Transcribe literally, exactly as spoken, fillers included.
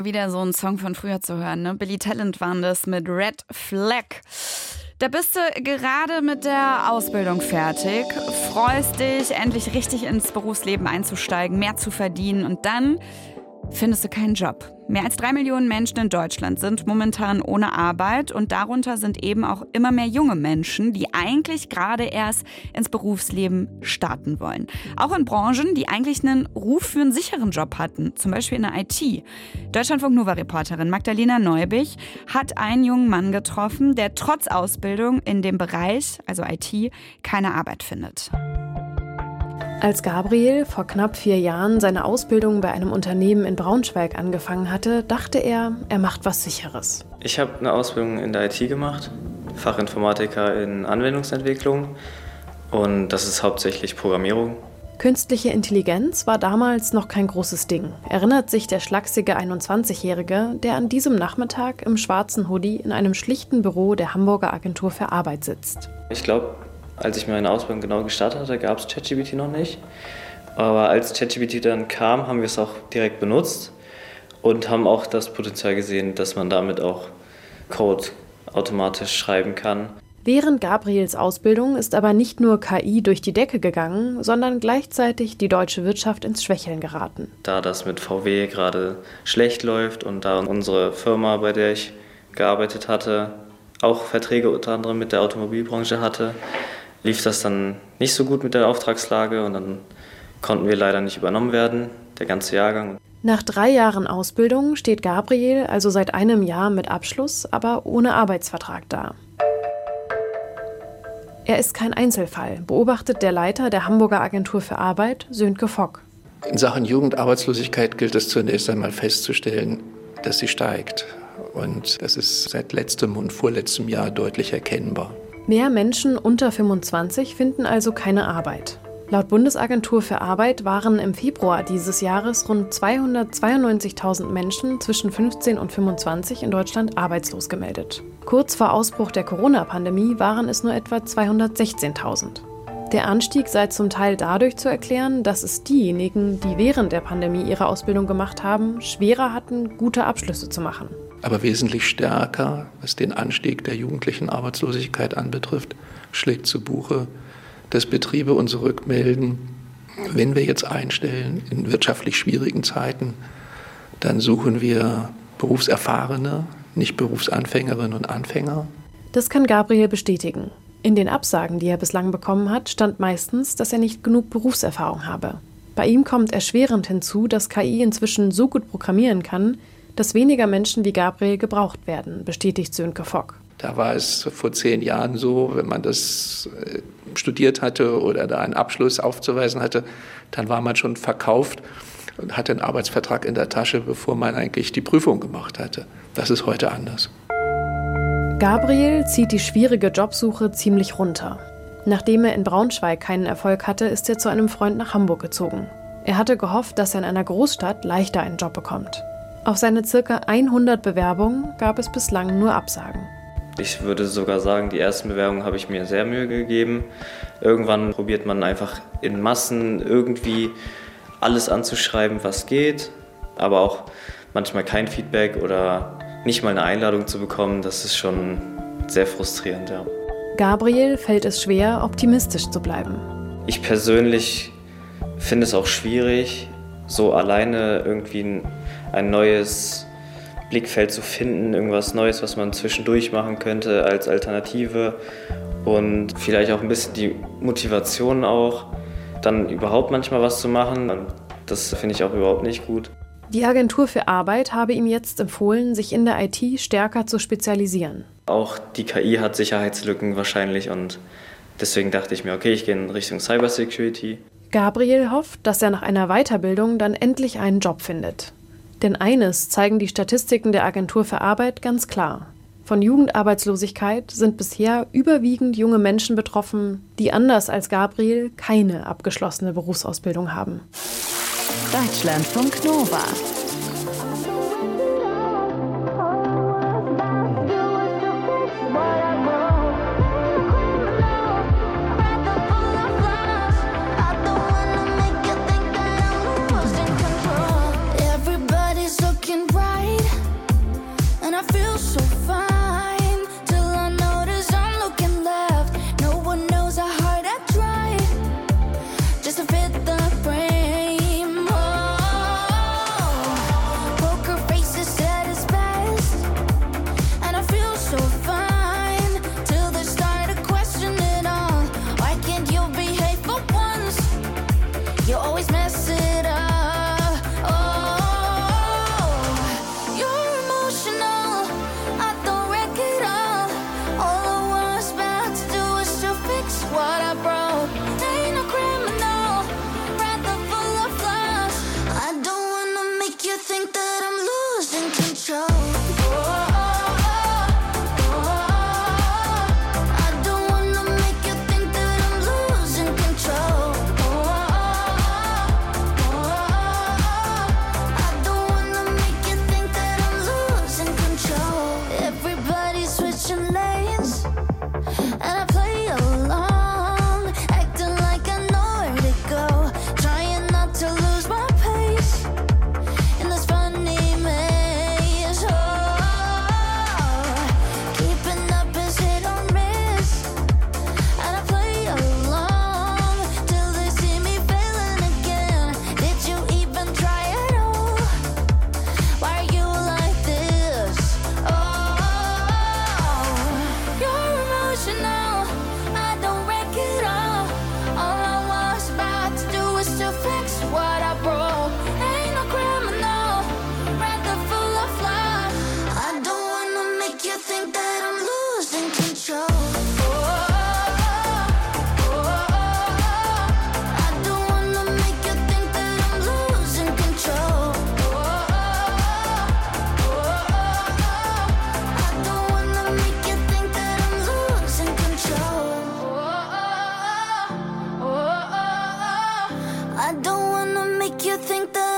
Wieder so ein Song von früher zu hören, ne? Billy Talent waren das mit Red Flag. Da bist du gerade mit der Ausbildung fertig, freust dich, endlich richtig ins Berufsleben einzusteigen, mehr zu verdienen und dann findest du keinen Job. Mehr als drei Millionen Menschen in Deutschland sind momentan ohne Arbeit und darunter sind eben auch immer mehr junge Menschen, die eigentlich gerade erst ins Berufsleben starten wollen. Auch in Branchen, die eigentlich einen Ruf für einen sicheren Job hatten, zum Beispiel in der I T. Deutschlandfunk-Nova-Reporterin Magdalena Neubich hat einen jungen Mann getroffen, der trotz Ausbildung in dem Bereich, also I T, keine Arbeit findet. Als Gabriel vor knapp vier Jahren seine Ausbildung bei einem Unternehmen in Braunschweig angefangen hatte, dachte er, er macht was Sicheres. Ich habe eine Ausbildung in der I T gemacht, Fachinformatiker in Anwendungsentwicklung und das ist hauptsächlich Programmierung. Künstliche Intelligenz war damals noch kein großes Ding, erinnert sich der schlachsige einundzwanzigjährige, der an diesem Nachmittag im schwarzen Hoodie in einem schlichten Büro der Hamburger Agentur für Arbeit sitzt. Ich glaube, als ich meine Ausbildung genau gestartet hatte, gab es ChatGPT noch nicht. Aber als ChatGPT dann kam, haben wir es auch direkt benutzt und haben auch das Potenzial gesehen, dass man damit auch Code automatisch schreiben kann. Während Gabriels Ausbildung ist aber nicht nur K I durch die Decke gegangen, sondern gleichzeitig die deutsche Wirtschaft ins Schwächeln geraten. Da das mit V W gerade schlecht läuft und da unsere Firma, bei der ich gearbeitet hatte, auch Verträge unter anderem mit der Automobilbranche hatte, lief das dann nicht so gut mit der Auftragslage und dann konnten wir leider nicht übernommen werden, der ganze Jahrgang. Nach drei Jahren Ausbildung steht Gabriel also seit einem Jahr mit Abschluss, aber ohne Arbeitsvertrag da. Er ist kein Einzelfall, beobachtet der Leiter der Hamburger Agentur für Arbeit, Sönke Fock. In Sachen Jugendarbeitslosigkeit gilt es zunächst einmal festzustellen, dass sie steigt. Und das ist seit letztem und vorletztem Jahr deutlich erkennbar. Mehr Menschen unter fünfundzwanzig finden also keine Arbeit. Laut Bundesagentur für Arbeit waren im Februar dieses Jahres rund zweihundertzweiundneunzigtausend Menschen zwischen fünfzehn und fünfundzwanzig in Deutschland arbeitslos gemeldet. Kurz vor Ausbruch der Corona-Pandemie waren es nur etwa zweihundertsechzehntausend. Der Anstieg sei zum Teil dadurch zu erklären, dass es diejenigen, die während der Pandemie ihre Ausbildung gemacht haben, schwerer hatten, gute Abschlüsse zu machen. Aber wesentlich stärker, was den Anstieg der jugendlichen Arbeitslosigkeit anbetrifft, schlägt zu Buche, dass Betriebe uns rückmelden, wenn wir jetzt einstellen in wirtschaftlich schwierigen Zeiten, dann suchen wir Berufserfahrene, nicht Berufsanfängerinnen und Anfänger. Das kann Gabriel bestätigen. In den Absagen, die er bislang bekommen hat, stand meistens, dass er nicht genug Berufserfahrung habe. Bei ihm kommt erschwerend hinzu, dass K I inzwischen so gut programmieren kann, dass weniger Menschen wie Gabriel gebraucht werden, bestätigt Sönke Fock. Da war es vor zehn Jahren so, wenn man das studiert hatte oder da einen Abschluss aufzuweisen hatte, dann war man schon verkauft und hatte einen Arbeitsvertrag in der Tasche, bevor man eigentlich die Prüfung gemacht hatte. Das ist heute anders. Gabriel zieht die schwierige Jobsuche ziemlich runter. Nachdem er in Braunschweig keinen Erfolg hatte, ist er zu einem Freund nach Hamburg gezogen. Er hatte gehofft, dass er in einer Großstadt leichter einen Job bekommt. Auf seine circa hundert Bewerbungen gab es bislang nur Absagen. Ich würde sogar sagen, die ersten Bewerbungen habe ich mir sehr Mühe gegeben. Irgendwann probiert man einfach in Massen irgendwie alles anzuschreiben, was geht, aber auch manchmal kein Feedback oder nicht mal eine Einladung zu bekommen, das ist schon sehr frustrierend, ja. Gabriel fällt es schwer, optimistisch zu bleiben. Ich persönlich finde es auch schwierig, so alleine irgendwie ein, ein neues Blickfeld zu finden, irgendwas Neues, was man zwischendurch machen könnte als Alternative und vielleicht auch ein bisschen die Motivation auch, dann überhaupt manchmal was zu machen. Und das finde ich auch überhaupt nicht gut. Die Agentur für Arbeit habe ihm jetzt empfohlen, sich in der I T stärker zu spezialisieren. Auch die K I hat Sicherheitslücken wahrscheinlich und deswegen dachte ich mir, okay, ich gehe in Richtung Cybersecurity. Gabriel hofft, dass er nach einer Weiterbildung dann endlich einen Job findet. Denn eines zeigen die Statistiken der Agentur für Arbeit ganz klar. Von Jugendarbeitslosigkeit sind bisher überwiegend junge Menschen betroffen, die anders als Gabriel keine abgeschlossene Berufsausbildung haben. Deutschlandfunk Nova